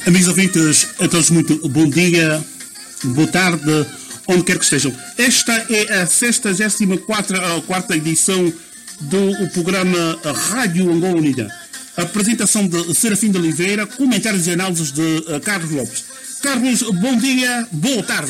Amigos ouvintes, a todos muito bom dia, boa tarde, onde quer que estejam. Esta é a 64ª edição do programa Rádio Angola Unida. A apresentação de Serafim de Oliveira, comentários e análises de Carlos Lopes. Carlos, bom dia, boa tarde.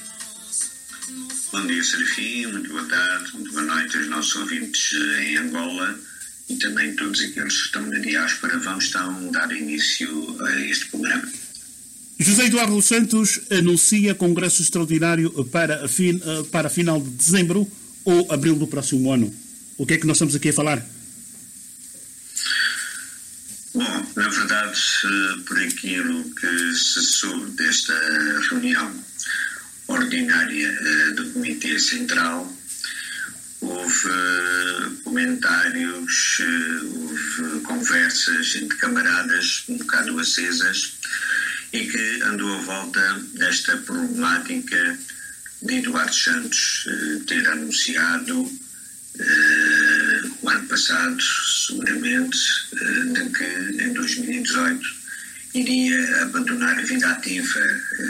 Bom dia, Serafim, muito boa tarde, muito boa noite aos nossos ouvintes em Angola e também todos aqueles que estão na diáspora vão dar início a este programa. José Eduardo dos Santos anuncia congresso extraordinário para final de dezembro ou abril do próximo ano. O que é que nós estamos aqui a falar? Bom, na verdade, por aquilo que se soube desta reunião ordinária do Comitê Central, houve comentários, houve conversas entre camaradas um bocado acesas e que andou à volta desta problemática de Eduardo Santos ter anunciado o ano passado, seguramente, de que em 2018 iria abandonar a vida ativa.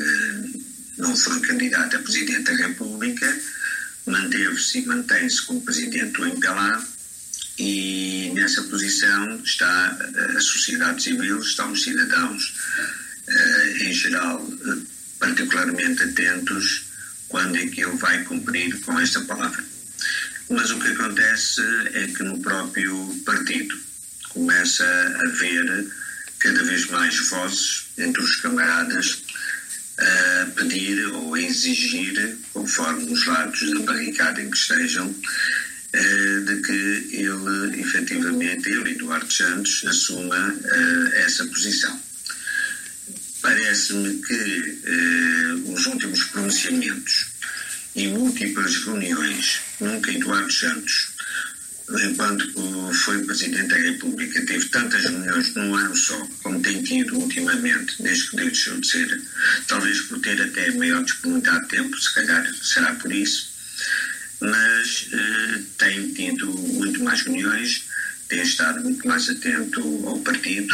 Não foi candidato a Presidente da República, manteve-se e mantém-se como Presidente do MPLA e nessa posição está a sociedade civil, estão os cidadãos em geral particularmente atentos quando é que ele vai cumprir com esta palavra. Mas o que acontece é que no próprio partido começa a haver cada vez mais vozes entre os camaradas a pedir ou a exigir, conforme os lados da barricada em que estejam, de que ele, efetivamente, Eduardo Santos, assuma essa posição. Parece-me que os últimos pronunciamentos e múltiplas reuniões, nunca Eduardo Santos, enquanto foi Presidente da República, teve tantas reuniões num ano só, como tem tido ultimamente, desde que deixou de ser, talvez por ter até maior disponibilidade de tempo, se calhar será por isso, mas tem tido muito mais reuniões, tem estado muito mais atento ao partido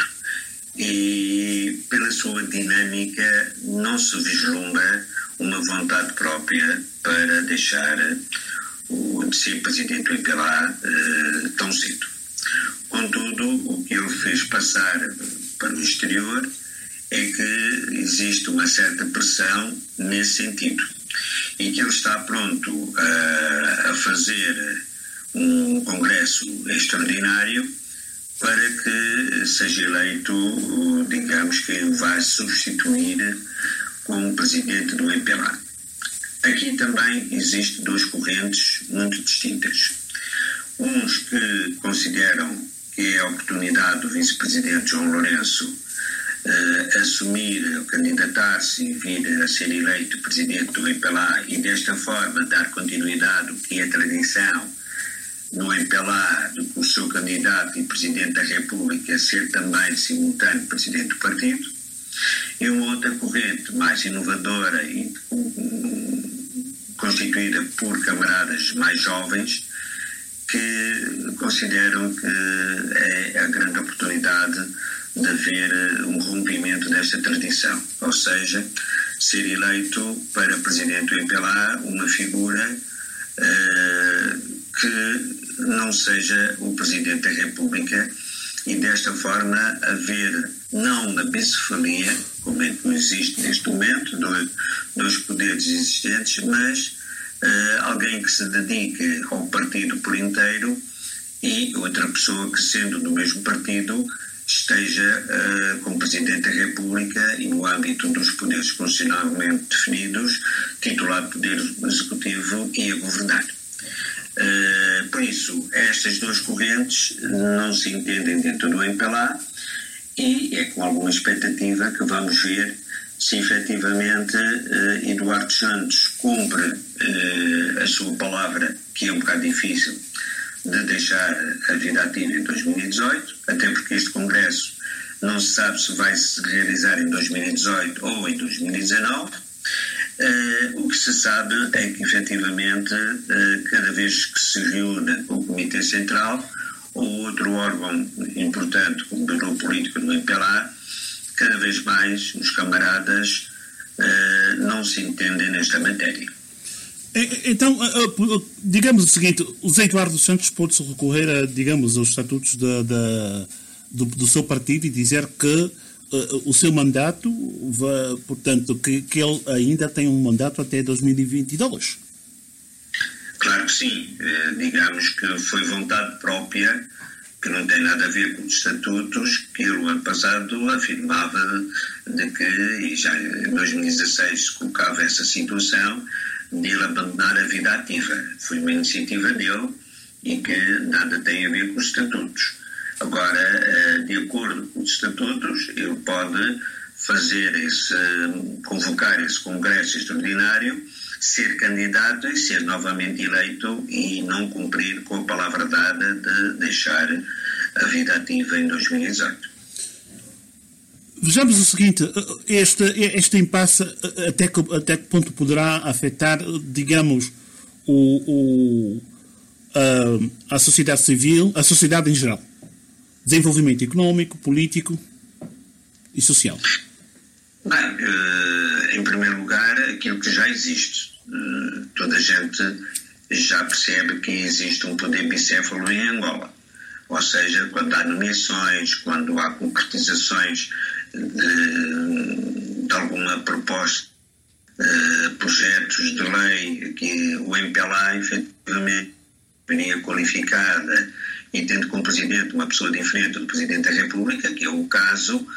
e, pela sua dinâmica, não se vislumbra uma vontade própria para deixar de ser Presidente do MPLA tão cedo. Contudo, o que ele fez passar para o exterior é que existe uma certa pressão nesse sentido e que ele está pronto a fazer um congresso extraordinário para que seja eleito, digamos, que o vai substituir como Presidente do MPLA. Aqui também existem duas correntes muito distintas. Uns que consideram que é a oportunidade do Vice-Presidente João Lourenço assumir, candidatar-se e vir a ser eleito Presidente do MPLA e desta forma dar continuidade ao que é tradição no MPLA, do que o seu candidato e Presidente da República ser também simultâneo Presidente do partido. E uma outra corrente mais inovadora e constituída por camaradas mais jovens que consideram que é a grande oportunidade de haver um rompimento desta tradição, ou seja, ser eleito para Presidente do MPLA uma figura que não seja o Presidente da República e desta forma haver não uma bicefalia, como é que existe neste momento, dois poderes existentes, mas alguém que se dedique ao partido por inteiro e outra pessoa que, sendo do mesmo partido, esteja como Presidente da República e no âmbito dos poderes constitucionalmente definidos, titulado Poder Executivo e a governar. Por isso, estas duas correntes não se entendem dentro do MPLA e é com alguma expectativa que vamos ver se efetivamente Eduardo Santos cumpre a sua palavra, que é um bocado difícil, de deixar a vida ativa em 2018, até porque este congresso não se sabe se vai se realizar em 2018 ou em 2019. O que se sabe é que efetivamente cada vez que se reúne o Comitê Central ou outro órgão importante como o Bureau Político do MPLA, cada vez mais os camaradas não se entendem nesta matéria. Então, digamos o seguinte, o Zé Eduardo Santos pode-se recorrer a, digamos, aos estatutos do seu partido e dizer que o seu mandato, portanto, que ele ainda tem um mandato até 2022. Claro que sim. Digamos que foi vontade própria, que não tem nada a ver com os estatutos, que ele, o ano passado, afirmava de que, e já em 2016 se colocava essa situação, de ele abandonar a vida ativa. Foi uma iniciativa dele e que nada tem a ver com os estatutos. Agora, de acordo com os estatutos, ele pode convocar esse congresso extraordinário, ser candidato e ser novamente eleito e não cumprir com a palavra dada de deixar a vida ativa em 2018. Vejamos o seguinte, este impasse até que ponto poderá afetar, digamos, a sociedade civil, a sociedade em geral? Desenvolvimento económico, político e social. Bem, em primeiro lugar, aquilo que já existe. Toda a gente já percebe que existe um poder bicéfalo em Angola. Ou seja, quando há nomeações, quando há concretizações de alguma proposta, projetos de lei que o MPLA efetivamente venha qualificada e tendo como presidente uma pessoa diferente do Presidente da República, que é o caso,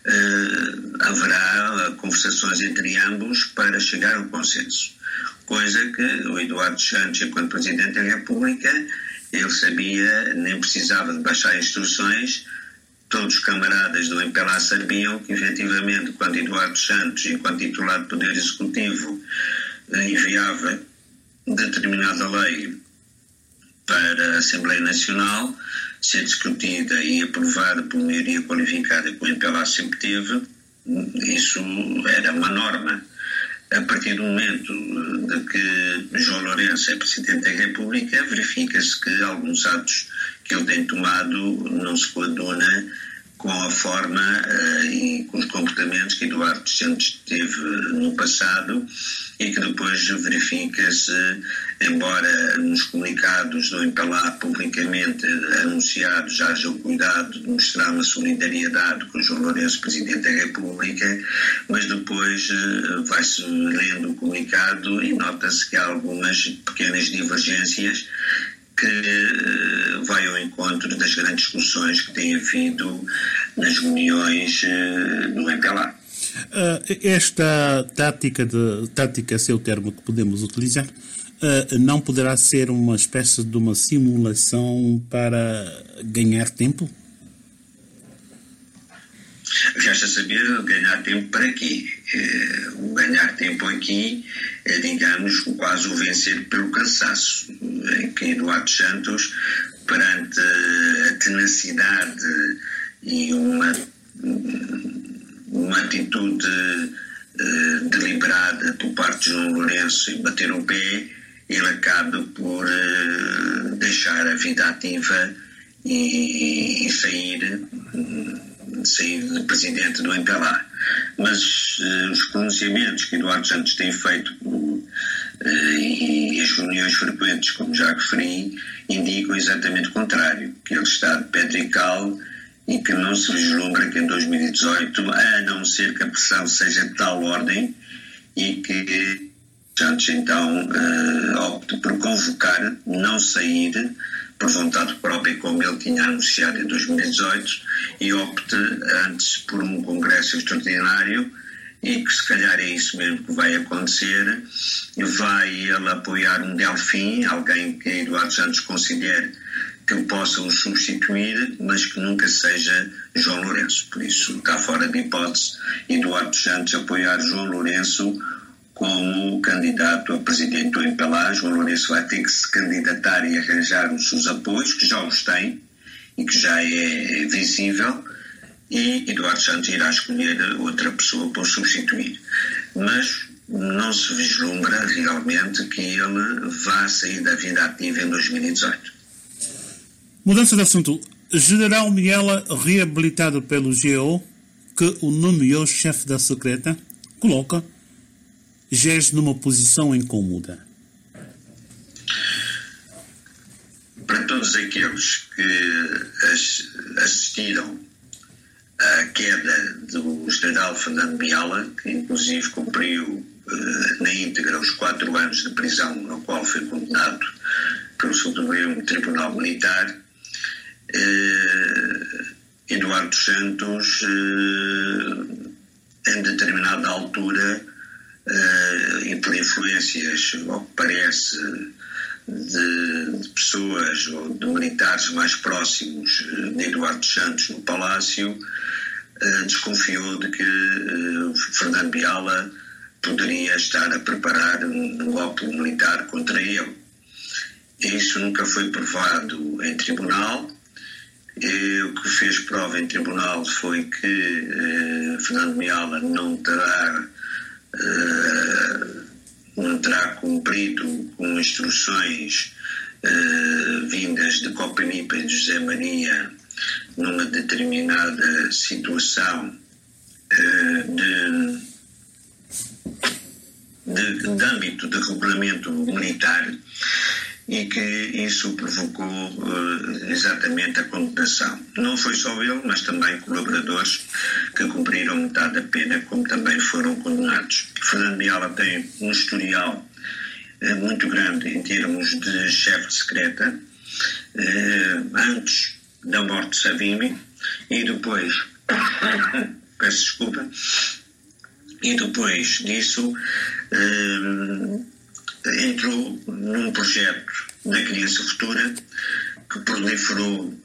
haverá conversações entre ambos para chegar a um consenso. Coisa que o Eduardo Santos, enquanto Presidente da República, ele sabia, nem precisava de baixar instruções. Todos os camaradas do MPLA sabiam que, efetivamente, quando Eduardo Santos, enquanto titular do Poder Executivo, enviava determinada lei para a Assembleia Nacional, ser discutida e aprovada por maioria qualificada que o MPLA sempre teve, isso era uma norma. A partir do momento de que João Lourenço é Presidente da República, verifica-se que alguns atos que ele tem tomado não se coaduna com a forma e com os comportamentos que Eduardo Santos teve no passado e que depois verifica-se, embora nos comunicados do MPLA publicamente anunciados haja o cuidado de mostrar uma solidariedade com o João Lourenço, Presidente da República, mas depois vai-se lendo o comunicado e nota-se que há algumas pequenas divergências que vai ao encontro das grandes discussões que tem havido nas reuniões do MPLA. Esta tática, esse é o termo que podemos utilizar, não poderá ser uma espécie de uma simulação para ganhar tempo? Resta saber ganhar tempo para quê? O ganhar tempo aqui é, digamos, quase o vencer pelo cansaço, em que Eduardo Santos, perante a tenacidade e uma atitude deliberada por parte de João Lourenço em bater o pé, ele acaba por deixar a vida ativa e sair de presidente do MPLA. Mas os pronunciamentos que Eduardo Santos tem feito e as reuniões frequentes, como já referi, indicam exatamente o contrário, que ele está de pedra e cal e que não se vislumbra que em 2018, a não ser que a pressão seja de tal ordem e que Santos então opte por convocar, não sair por vontade própria, como ele tinha anunciado em 2018, e opte antes por um congresso extraordinário, e que se calhar é isso mesmo que vai acontecer. Vai ele apoiar um Delfim, alguém que Eduardo Santos considere que possa o substituir, mas que nunca seja João Lourenço. Por isso está fora de hipótese Eduardo Santos apoiar João Lourenço como candidato a presidente do MPLA. João Lourenço vai ter que se candidatar e arranjar os seus apoios, que já os tem e que já é visível, e Eduardo Santos irá escolher outra pessoa para o substituir. Mas não se vislumbra realmente que ele vá sair da vida ativa em 2018. Mudança de assunto. General Miela reabilitado pelo GO que o nomeou chefe da secreta coloca GES numa posição incômoda? Para todos aqueles que assistiram à queda do general Fernando Biala, que inclusive cumpriu na íntegra os 4 anos de prisão ao qual foi condenado pelo Supremo Tribunal Militar, Eduardo Santos, em determinada altura, e por influências, ao que parece, de pessoas ou de militares mais próximos de Eduardo Santos no Palácio, desconfiou de que Fernando Biala poderia estar a preparar um golpe militar contra ele. Isso nunca foi provado em tribunal. O que fez prova em tribunal foi que Fernando Biala não terá cumprido com instruções vindas de Copanipa e de José Maria numa determinada situação de âmbito de regulamento militar, e que isso provocou exatamente a condenação. Não foi só ele, mas também colaboradores que cumpriram metade da pena, como também foram condenados. Fernando Biala tem um historial muito grande em termos de chefe de secreta, antes da morte de Savimbi, e depois, peço desculpa, e depois disso entrou num projeto da Criança Futura que proliferou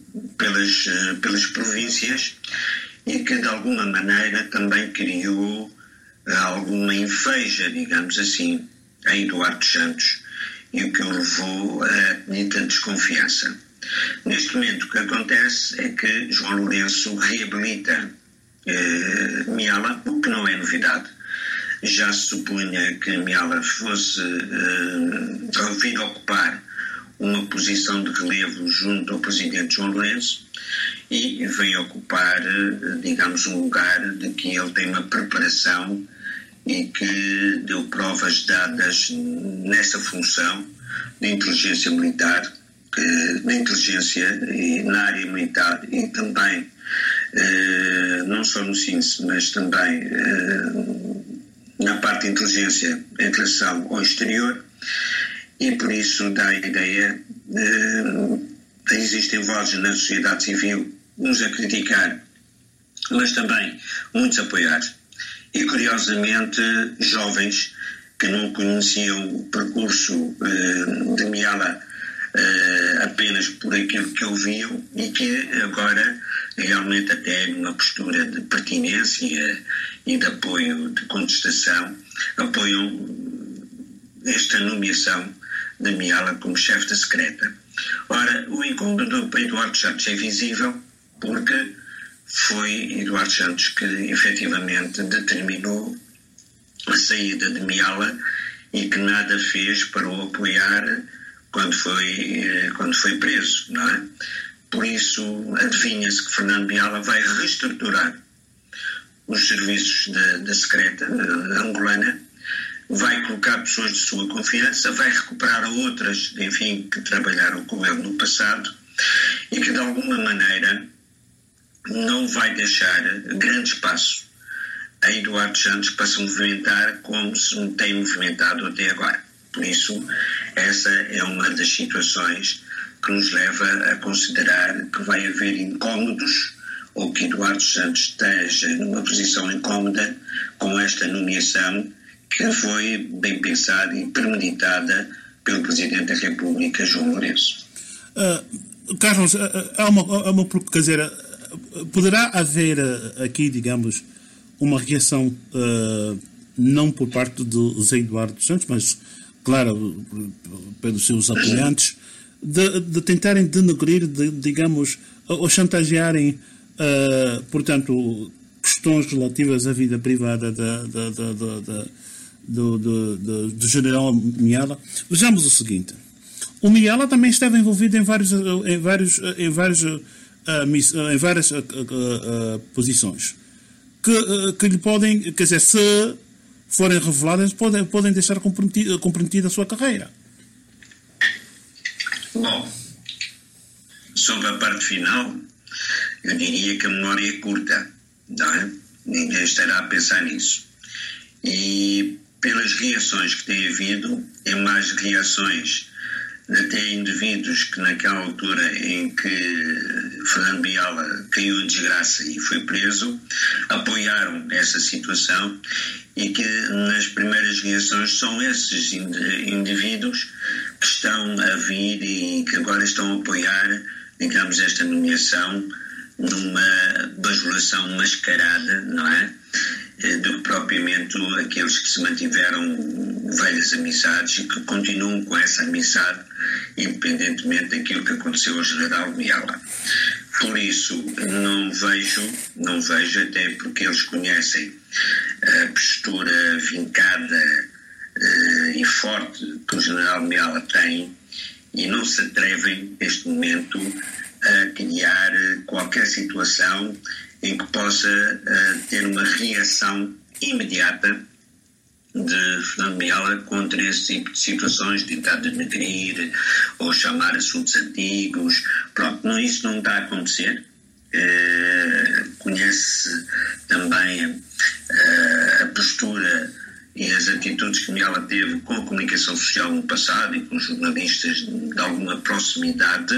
pelas províncias e que de alguma maneira também criou alguma inveja, digamos assim, a Eduardo Santos, e o que o levou a dita desconfiança. Neste momento o que acontece é que João Lourenço reabilita Miala, o que não é novidade. Já se supunha que Miala fosse vir ocupar uma posição de relevo junto ao presidente João Lourenço, e vem ocupar, digamos, um lugar de que ele tem uma preparação e que deu provas dadas nessa função de inteligência militar, de inteligência na área militar, e também não só no SINS, mas também na parte de inteligência em relação ao exterior, e por isso dá a ideia existem vozes na sociedade civil, uns a criticar, mas também muitos a apoiar, e curiosamente jovens que não conheciam o percurso de Miala apenas por aquilo que ouviam, e que agora realmente até numa postura de pertinência e de apoio, de contestação, apoiam esta nomeação de Miala como chefe da secreta. Ora, o incômodo para Eduardo Santos é visível porque foi Eduardo Santos que efetivamente determinou a saída de Miala e que nada fez para o apoiar quando foi preso, não é? Por isso, adivinha-se que Fernando Biala vai reestruturar os serviços da secreta angolana, vai colocar pessoas de sua confiança, vai recuperar outras, enfim, que trabalharam com ele no passado, e que de alguma maneira não vai deixar grande espaço a Eduardo Santos para se movimentar como se tem movimentado até agora. Por isso, essa é uma das situações que nos leva a considerar que vai haver incómodos, ou que Eduardo Santos esteja numa posição incómoda com esta nomeação que foi bem pensada e premeditada pelo Presidente da República, João Lourenço. Carlos, quer dizer, poderá haver aqui, digamos, uma reação não por parte do Zé Eduardo Santos, mas, claro, pelos seus apoiantes, de tentarem denegrir, digamos, ou chantagearem, portanto, questões relativas à vida privada do general Miala. Vejamos o seguinte: o Miala também esteve envolvido em várias posições. que lhe podem, quer dizer, se forem reveladas, podem deixar comprometida a sua carreira. Bom, sobre a parte final, eu diria que a memória é curta, não é? Ninguém estará a pensar nisso. E pelas reações que tem havido, é mais reações até indivíduos que naquela altura em que Fernando Biala caiu em desgraça e foi preso, apoiaram essa situação, e que nas primeiras reações são esses indivíduos que estão a vir e que agora estão a apoiar, digamos, esta nomeação numa bajulação mascarada, não é? Do que propriamente aqueles que se mantiveram velhas amizades e que continuam com essa amizade, independentemente daquilo que aconteceu ao general Biala. Por isso, não vejo, até porque eles conhecem a postura vincada e forte que o general Biala tem, e não se atrevem, neste momento, a criar qualquer situação em que possa ter uma reação imediata de Fernando Biala contra esse tipo de situações, tentar denegrir ou chamar assuntos antigos. Pronto, não, isso não está a acontecer. Conhece também a postura e as atitudes que Biala teve com a comunicação social no passado e com jornalistas de alguma proximidade.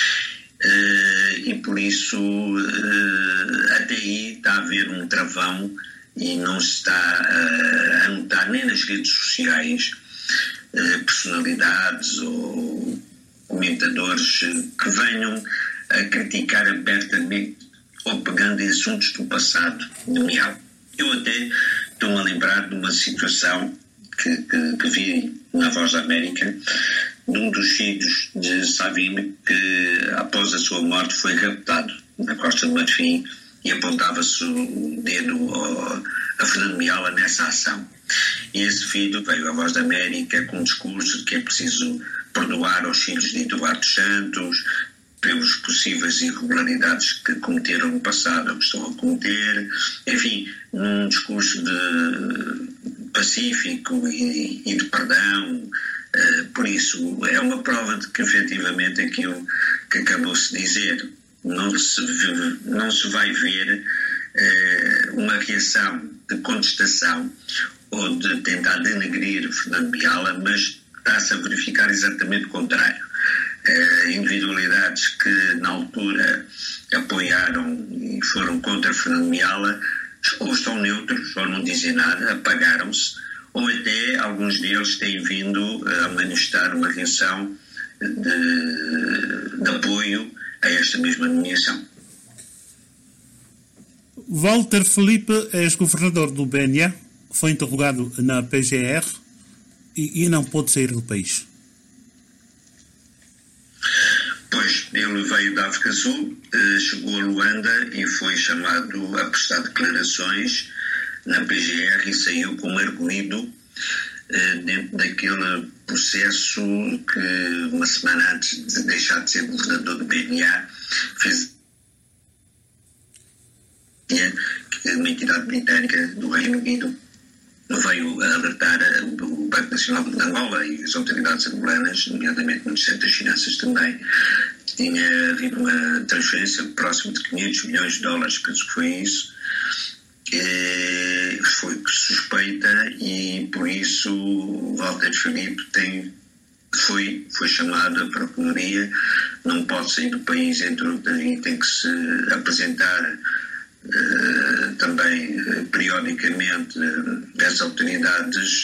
E por isso até aí está a haver um travão e não se está a notar nem nas redes sociais personalidades ou comentadores que venham a criticar abertamente ou pegando em assuntos do passado do Biala. Eu até estou-me a lembrar de uma situação que vi na Voz da América, de um dos filhos de Savimbi que, após a sua morte, foi raptado na Costa de Marfim, e apontava-se o dedo a Fernando Biala nessa ação. E esse filho veio à Voz da América com um discurso de que é preciso perdoar aos filhos de Eduardo Santos pelas possíveis irregularidades que cometeram no passado ou que estão a cometer. Enfim, num discurso de pacífico e de perdão. Por isso, é uma prova de que, efetivamente, aquilo que acabou-se de dizer não se vai ver uma reação de contestação ou de tentar denegrir Fernando Biala, mas está-se a verificar exatamente o contrário. Individualidades que, na altura, apoiaram e foram contra Fernando Biala, ou estão neutros, ou não dizem nada, apagaram-se, ou até alguns deles têm vindo a manifestar uma reação de apoio a esta mesma nomeação. Walter Felipe é ex-governador do BNA, foi interrogado na PGR e não pôde sair do país. Pois, ele veio da África Sul, chegou a Luanda e foi chamado a prestar declarações na PGR e saiu como arguido dentro daquele processo que, uma semana antes de deixar de ser governador do BNA, fez que uma entidade britânica do Reino Unido veio a alertar o Banco Nacional de Angola e as autoridades angolanas, nomeadamente no Ministério das Finanças também. Tinha havido uma transferência próxima de 500 milhões de dólares, penso que foi isso, foi suspeita, e por isso o Walter Felipe foi chamado à Procuradoria, não pode sair do país, entre outras, e tem que se apresentar também periodicamente às autoridades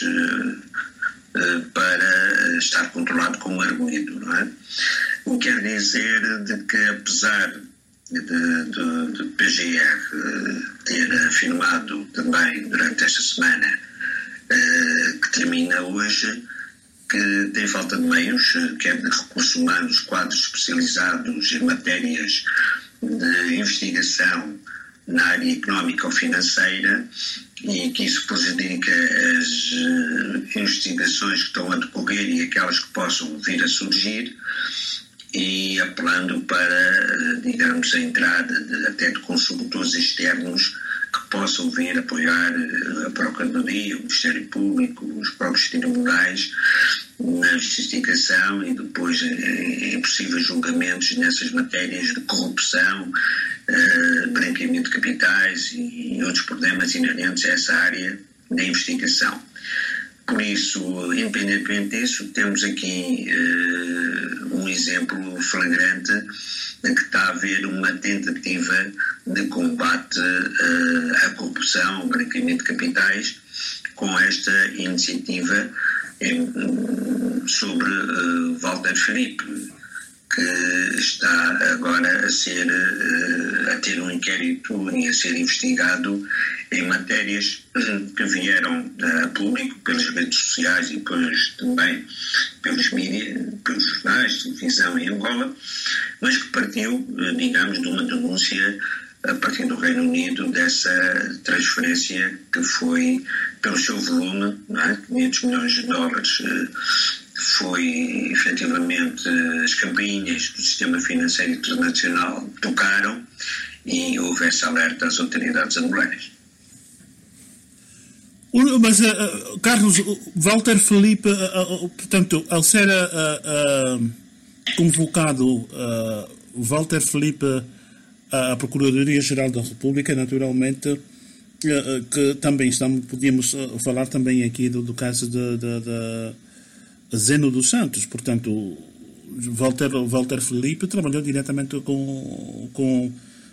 para estar controlado como arguido, não é? O que quer dizer de que, apesar de PGR ter afirmado também durante esta semana que termina hoje, que tem falta de meios, quer de recursos humanos, quadros especializados em matérias de investigação na área económica ou financeira, e que isso prejudica as investigações que estão a decorrer e aquelas que possam vir a surgir, e apelando para, digamos, a entrada até de consultores externos que possam vir apoiar a Procuradoria, o Ministério Público, os próprios tribunais na investigação e depois em possíveis julgamentos nessas matérias de corrupção, branqueamento de capitais e outros problemas inerentes a essa área da investigação. Por isso, independentemente disso, temos aqui um exemplo flagrante de que está a haver uma tentativa de combate à corrupção, ao branqueamento de capitais, com esta iniciativa sobre Walter Filipe, que está agora a ter um inquérito e a ser investigado em matérias que vieram a público pelas redes sociais e depois também pelos mídias, pelos jornais, televisão em Angola, mas que partiu, digamos, de uma denúncia a partir do Reino Unido dessa transferência que foi, pelo seu volume, não é? 500 milhões de dólares, foi efetivamente as campainhas do sistema financeiro internacional tocaram e houve essa alerta às autoridades angolanas. Mas, Carlos, Walter Filipe, portanto, ao ser convocado Walter Filipe à Procuradoria-Geral da República, naturalmente, que também podíamos falar também aqui do caso de Zeno dos Santos. Portanto, Walter Filipe trabalhou diretamente com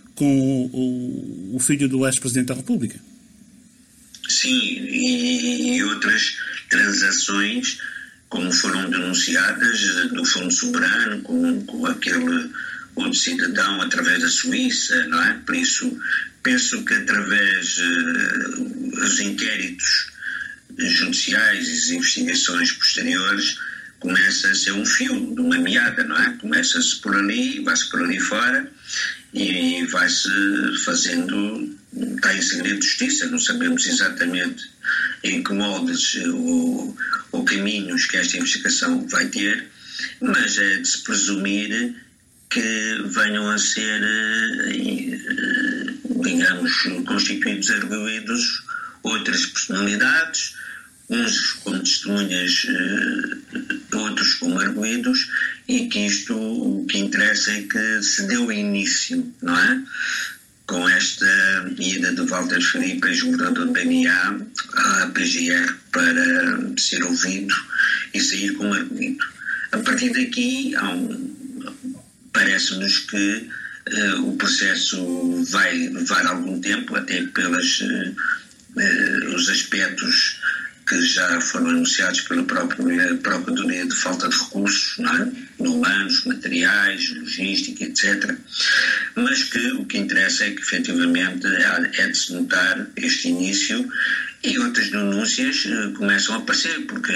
o filho do ex-presidente da República. Sim, e outras transações, como foram denunciadas, do Fundo Soberano, com aquele outro cidadão através da Suíça, não é? Por isso, penso que através dos inquéritos judiciais e as investigações posteriores, começa a ser um fio de uma meada, não é? Começa-se por ali, vai-se por ali fora e vai-se fazendo, está em segredo de justiça, não sabemos exatamente em que moldes ou caminhos que esta investigação vai ter, mas é de se presumir que venham a ser, digamos, constituídos arguidos outras personalidades, uns como testemunhas, outros como arguidos, e que isto, o que interessa é que se deu início, não é? Com esta ida de Walter Filipe, ex-governador do BNA, à PGR para ser ouvido e sair com arguido. A partir daqui, parece-nos que o processo vai levar algum tempo, até pelos os aspectos que já foram anunciados pela própria Procuradoria de falta de recursos, não é? Humanos, materiais, logística, etc. Mas que o que interessa é que, efetivamente, é de se notar este início e outras denúncias começam a aparecer, porque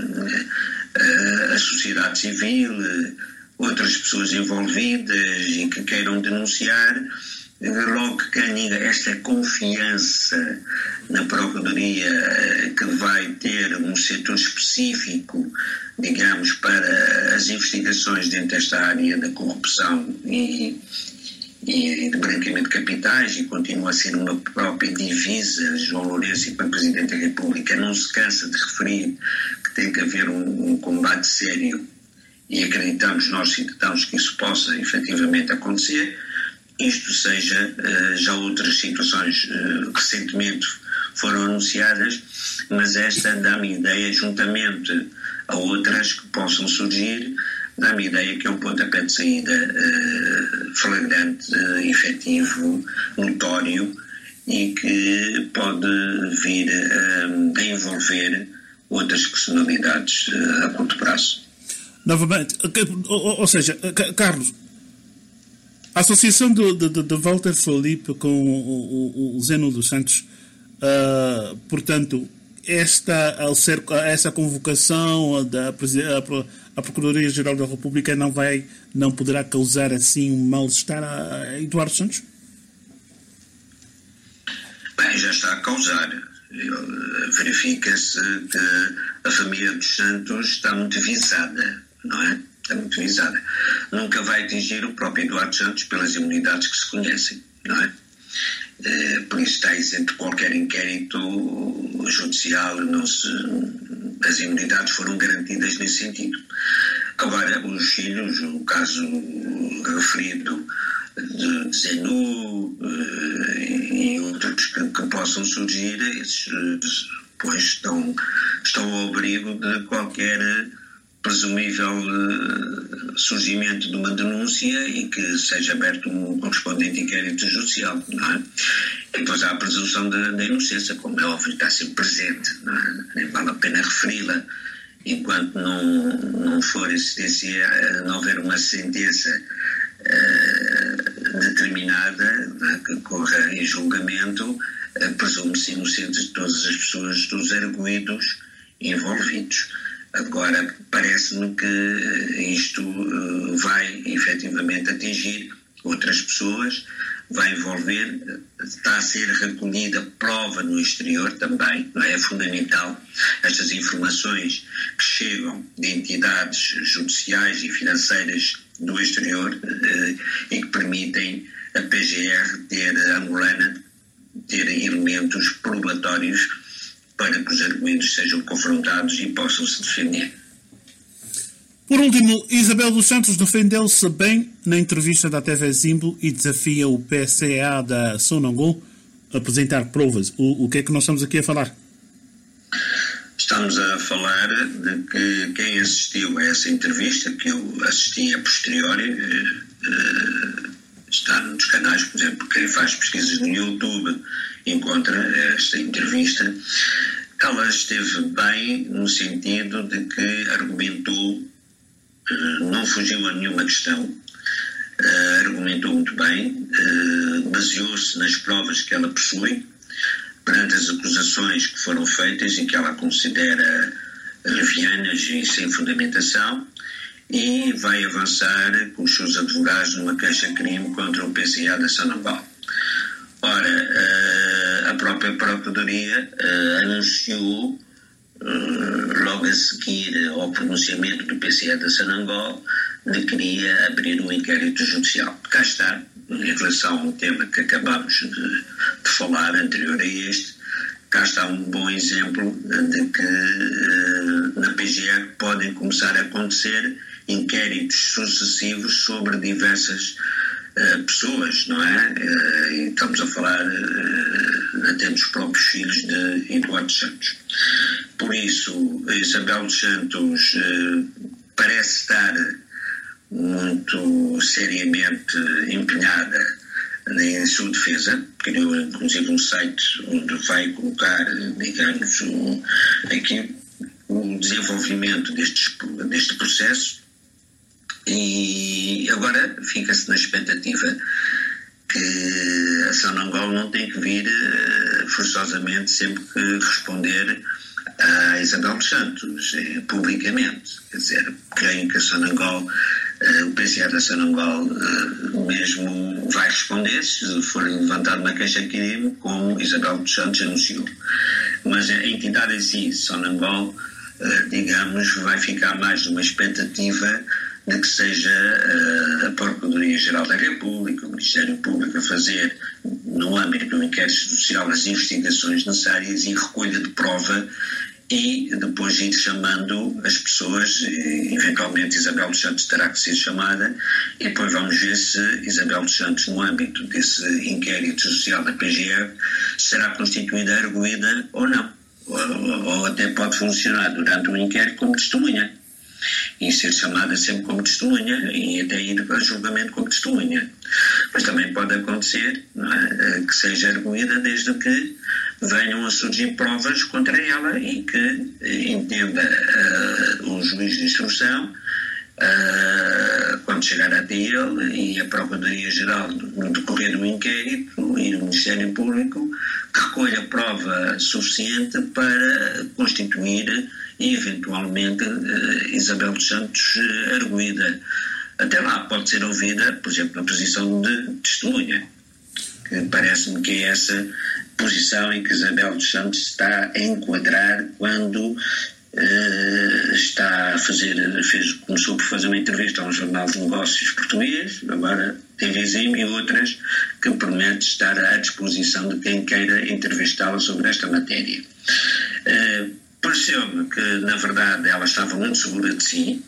a sociedade civil, outras pessoas envolvidas e que queiram denunciar, logo que ganha esta confiança na Procuradoria, que vai ter um setor específico, digamos, para as investigações dentro desta área da corrupção e de branqueamento de capitais, e continua a ser uma própria divisa. João Lourenço, enquanto Presidente da República, não se cansa de referir que tem que haver um combate sério, e acreditamos nós, cidadãos, que isso possa efetivamente acontecer. Isto seja, já outras situações recentemente foram anunciadas, mas esta dá-me ideia, juntamente a outras que possam surgir, dá-me ideia que é um pontapé de saída flagrante, efetivo, notório, e que pode vir a envolver outras personalidades a curto prazo. Novamente, ou seja, Carlos, a associação de Walter Filipe com o Zeno dos Santos, portanto, essa convocação à Procuradoria-Geral da República não poderá causar assim um mal-estar a Eduardo Santos? Bem, já está a causar. Verifica-se que a família dos Santos está muito visada, não é? Está muito visada. Nunca vai atingir o próprio Eduardo Santos pelas imunidades que se conhecem, não é? por isso está isento de qualquer inquérito judicial, as imunidades foram garantidas nesse sentido. Agora, os filhos, o caso referido de Zenu e outros que possam surgir, esses pois estão ao abrigo de qualquer presumível surgimento de uma denúncia e que seja aberto um correspondente inquérito judicial, não é? E depois há a presunção da inocência, como é óbvio, está sempre presente, não é? Nem vale a pena referi-la enquanto não for não houver uma sentença determinada, não é? Que corra em julgamento, presume-se inocentes de todas as pessoas, dos arguidos envolvidos. Agora, parece-me que isto vai efetivamente atingir outras pessoas, vai envolver, está a ser recolhida prova no exterior também, não é? É fundamental estas informações que chegam de entidades judiciais e financeiras do exterior e que permitem a PGR angolana ter elementos probatórios para que os argumentos sejam confrontados e possam se defender. Por último, Isabel dos Santos defendeu-se bem na entrevista da TV Zimbo e desafia o PCA da Sonangol a apresentar provas. O que é que nós estamos aqui a falar? Estamos a falar de que quem assistiu a essa entrevista, que eu assisti a posteriori, está nos canais, por exemplo, quem faz pesquisas no YouTube encontra esta entrevista. Ela esteve bem no sentido de que argumentou, não fugiu a nenhuma questão, argumentou muito bem, baseou-se nas provas que ela possui, perante as acusações que foram feitas e que ela considera levianas e sem fundamentação, e vai avançar com os seus advogados numa queixa-crime contra o PCA da Sonangol. Ora, a própria Procuradoria anunciou, logo a seguir ao pronunciamento do PCA da Sonangol, de que queria abrir um inquérito judicial. Cá está, em relação ao tema que acabámos de falar, anterior a este, cá está um bom exemplo de que na PGR podem começar a acontecer inquéritos sucessivos sobre diversas pessoas, não é? E estamos a falar até dos próprios filhos de Eduardo Santos. Por isso, Isabel dos Santos parece estar muito seriamente empenhada em sua defesa, criou inclusive um site onde vai colocar, digamos, aqui o desenvolvimento deste processo. E agora fica-se na expectativa que a Sonangol não tem que vir forçosamente sempre que responder a Isabel dos Santos publicamente. Quer dizer, creio que a Sonangol, o PCA da Sonangol mesmo vai responder se for levantada uma queixa-crime, como Isabel dos Santos anunciou. Mas a entidade em si, Sonangol, digamos, vai ficar mais numa expectativa de que seja a Procuradoria-Geral da República, o Ministério Público a fazer, no âmbito do inquérito judicial, as investigações necessárias e recolha de prova, e depois ir chamando as pessoas, eventualmente Isabel dos Santos terá que ser chamada, e depois vamos ver se Isabel dos Santos, no âmbito desse inquérito judicial da PGR, será constituída arguida ou não, ou até pode funcionar durante o inquérito como testemunha, e ser chamada sempre como testemunha e até ir para julgamento como testemunha. Mas também pode acontecer, não é, que seja arguida desde que venham a surgir provas contra ela e que entenda um juiz de instrução, quando chegar até ele, e a Procuradoria-Geral no decorrer do inquérito e o Ministério Público, que recolha prova suficiente para constituir e eventualmente Isabel dos Santos arguida. Até lá pode ser ouvida, por exemplo, na posição de testemunha, que parece-me que é essa posição em que Isabel dos Santos está a enquadrar quando começou por fazer uma entrevista a um jornal de negócios português, agora TVzinho, e outras que promete estar à disposição de quem queira entrevistá-la sobre esta matéria. Pareceu-me que, na verdade, ela estava muito segura de si,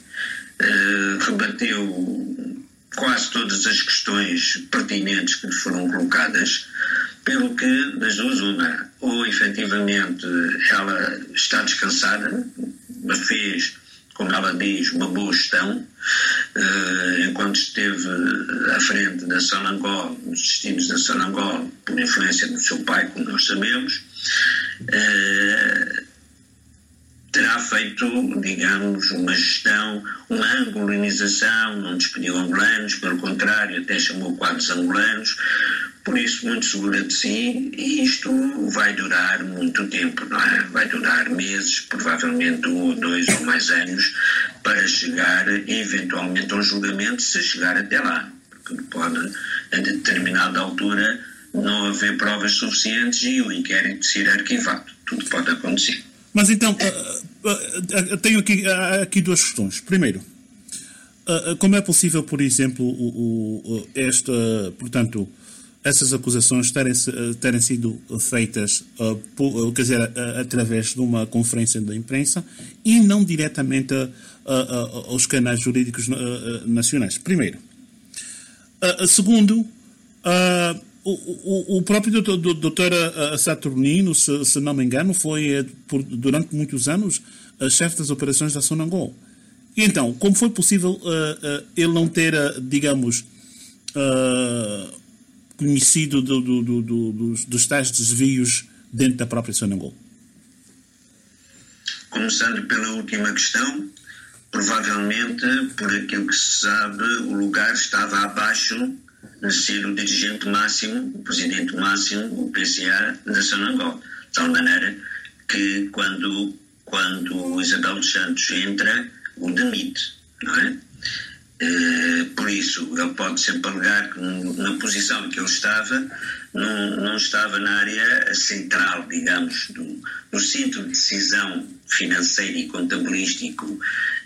rebateu quase todas as questões pertinentes que lhe foram colocadas, pelo que, das duas, uma, ou efetivamente ela está descansada, mas fez, como ela diz, uma boa gestão, enquanto esteve à frente da Sonangol, nos destinos da Sonangol, por influência do seu pai, como nós sabemos, terá feito, digamos, uma gestão, uma angolanização, não despediu angolanos, pelo contrário, até chamou quadros angolanos, por isso muito segura de si, e isto vai durar muito tempo, não é? Vai durar meses, provavelmente 1 ou 2 ou mais anos, para chegar eventualmente a um julgamento, se chegar até lá, porque pode, a determinada altura, não haver provas suficientes e o inquérito ser arquivado. Tudo pode acontecer. Mas então, tenho aqui duas questões. Primeiro, como é possível, por exemplo, essas acusações terem sido feitas, quer dizer, através de uma conferência da imprensa e não diretamente aos canais jurídicos nacionais? Primeiro. Segundo, o próprio doutor Saturnino, se não me engano, foi durante muitos anos chefe das operações da Sonangol. E então, como foi possível ele não ter, digamos, conhecido dos tais desvios dentro da própria Sonangol? Começando pela última questão, provavelmente, por aquilo que se sabe, o lugar estava abaixo de ser o dirigente máximo, o presidente máximo, o PCA da Sonangol. De tal maneira que quando o Isabel dos Santos entra, o demite, não é? Por isso, ele pode sempre alegar que na posição em que ele estava, não estava na área central, digamos, do centro de decisão financeiro e contabilístico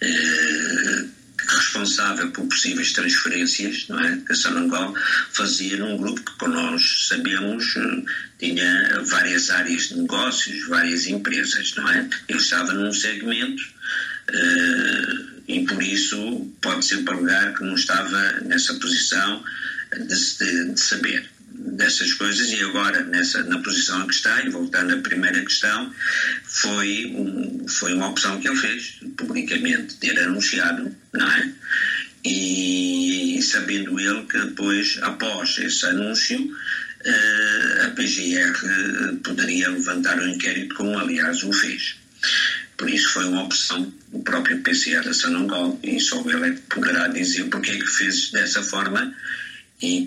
responsável por possíveis transferências, não é? Que a Sonangol fazia num grupo que, como nós sabemos, tinha várias áreas de negócios, várias empresas, não é? Ele estava num segmento e por isso pode sempre alegar que não estava nessa posição de saber dessas coisas, e agora na posição em que está, e voltando à primeira questão, foi uma opção que ele fez publicamente, ter anunciado, não é? E sabendo ele que depois, após esse anúncio, a PGR poderia levantar o inquérito, como aliás o fez. Por isso foi uma opção do próprio PCA da Sonangol, e só ele é que poderá dizer porque é que fez dessa forma, e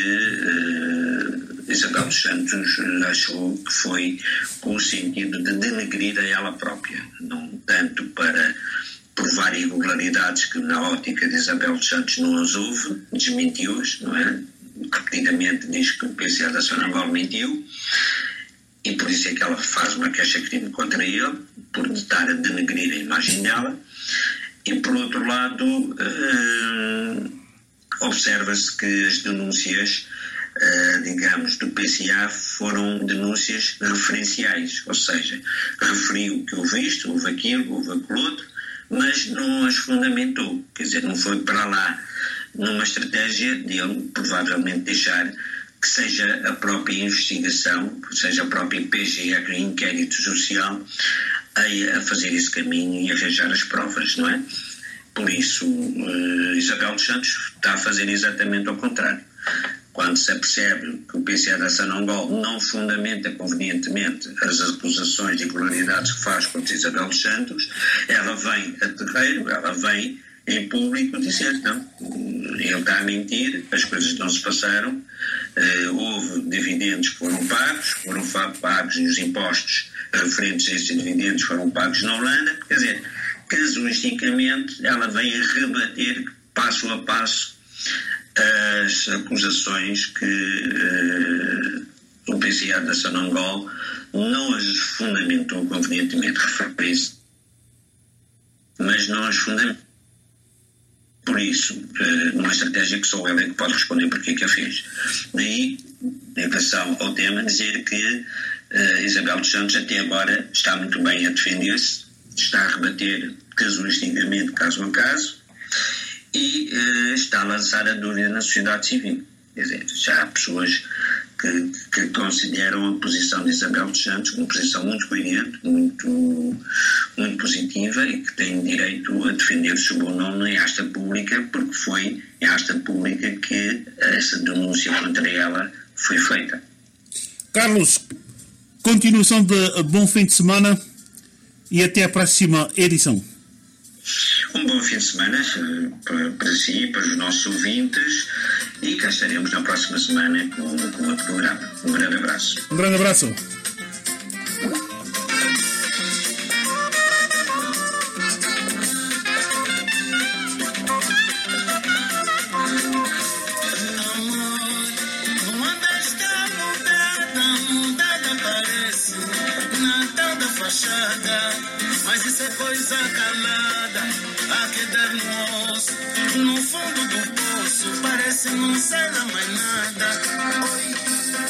que Isabel dos Santos achou que foi com o sentido de denegrir a ela própria, não tanto para provar irregularidades que na ótica de Isabel dos Santos não as houve, desmentiu-as, não é? Repetidamente diz que o PCA da Sonangol mentiu, e por isso é que ela faz uma queixa-crime contra ele, por estar a denegrir a imagem dela. E por outro lado, observa-se que as denúncias, digamos, do PCA foram denúncias referenciais, ou seja, referiu que houve isto, houve aquilo, houve aquilo outro, mas não as fundamentou, quer dizer, não foi para lá numa estratégia de ele provavelmente deixar que seja a própria investigação, seja a própria PGR, inquérito social, a fazer esse caminho e arranjar as provas, não é? Por isso, Isabel dos Santos está a fazer exatamente ao contrário. Quando se apercebe que o PCA da Sonangol não fundamenta convenientemente as acusações de irregularidades que faz contra Isabel dos Santos, ela vem a terreiro, ela vem em público dizer, não, ele está a mentir, as coisas não se passaram, houve dividendos que foram pagos e os impostos referentes a esses dividendos foram pagos na Holanda. Quer dizer, casuisticamente ela vem a rebater passo a passo as acusações que o PCA da Sonangol não as fundamentou convenientemente. Refere-se nós fundamentos. Por isso, numa estratégia que só ela é que pode responder porque é que a fez. Daí, em relação ao tema, dizer que Isabel dos Santos até agora está muito bem a defender-se, está a rebater casuisticamente, caso a caso, e está a lançar a dúvida na sociedade civil. Quer dizer, já há pessoas que consideram a posição de Isabel dos Santos uma posição muito coerente, muito positiva e que tem direito a defender o seu bom nome em asta pública, porque foi em asta pública que essa denúncia contra ela foi feita. Carlos, continuação de bom fim de semana e até a próxima edição. Um bom fim de semana para si, para os nossos ouvintes, e cá estaremos na próxima semana com outro programa. Um grande abraço. Um grande abraço. Mas isso é coisa calada, a quedar no osso, no fundo do poço, parece não ser mais nada. Oi.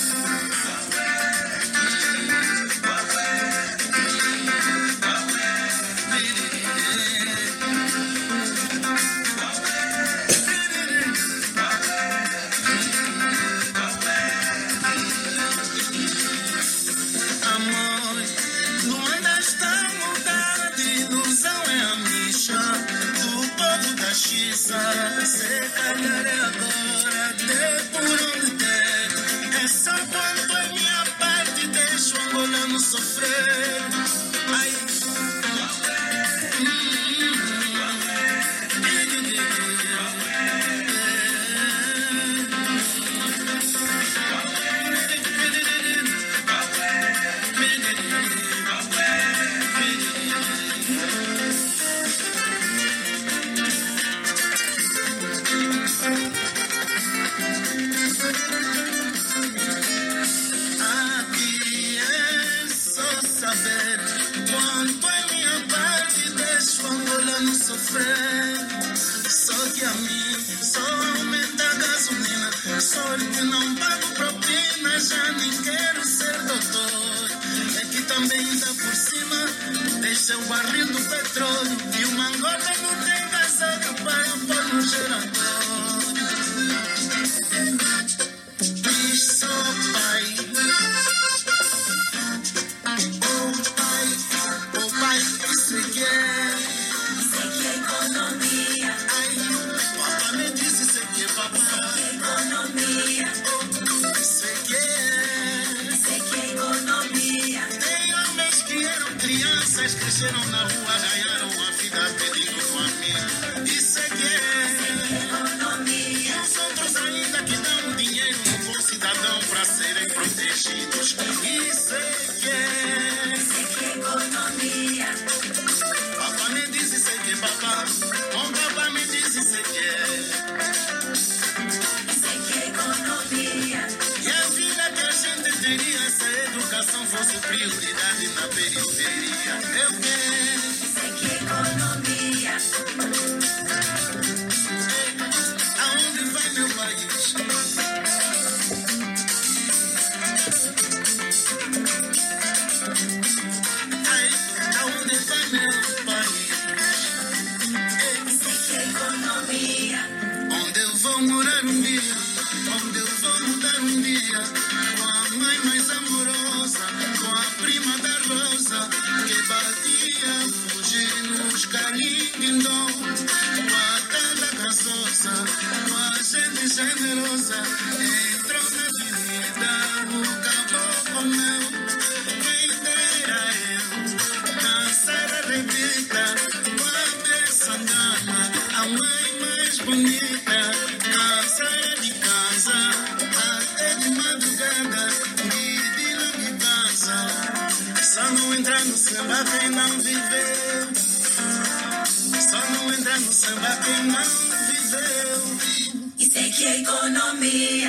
Se calhar é agora, de por onde der. É só quando é minha parte, deixo o angolano sofrer. Ai. Só que a mim só aumenta a gasolina. Sorte não pago propina, já nem quero ser doutor. É que também dá por cima, deixa o barril do petróleo. E o mangota não tem gasado para pôr no gerador. Diz só pai. Oh pai, isso é que é. Economia. Ai, papai me disse isso aqui, papai. Economia. Isso aqui é Economia. Tem homens que eram crianças, cresceram na rua, ganharam a vida pedindo família. Isso aqui é Economia. E os outros ainda que dão dinheiro no bom cidadão para serem protegidos. Isso aqui é Economia. Papai me diz isso aqui, papai. Papai me diz isso aqui. Economia. E a vida que a gente teria se a educação fosse prioridade na periferia. Eu quero Economia. Aonde vai meu país? Ai, aonde vai meu país? Economia. Onde eu vou morar um dia? Onde eu vou mudar um dia? Com a mãe mais amorosa, com a prima da rosa, que batia fugir nos calindindom, com a tata graçosa, com a gente generosa, entrou na avenida o caboclo meu, quem dera eu, dançar a rebita, com a beça andama, a mãe mais bonita, casa de casa, até de madrugada, de lá de casa. Só não entra no samba quem não viveu. Só não entra no samba quem não viveu. Isso é que é economia.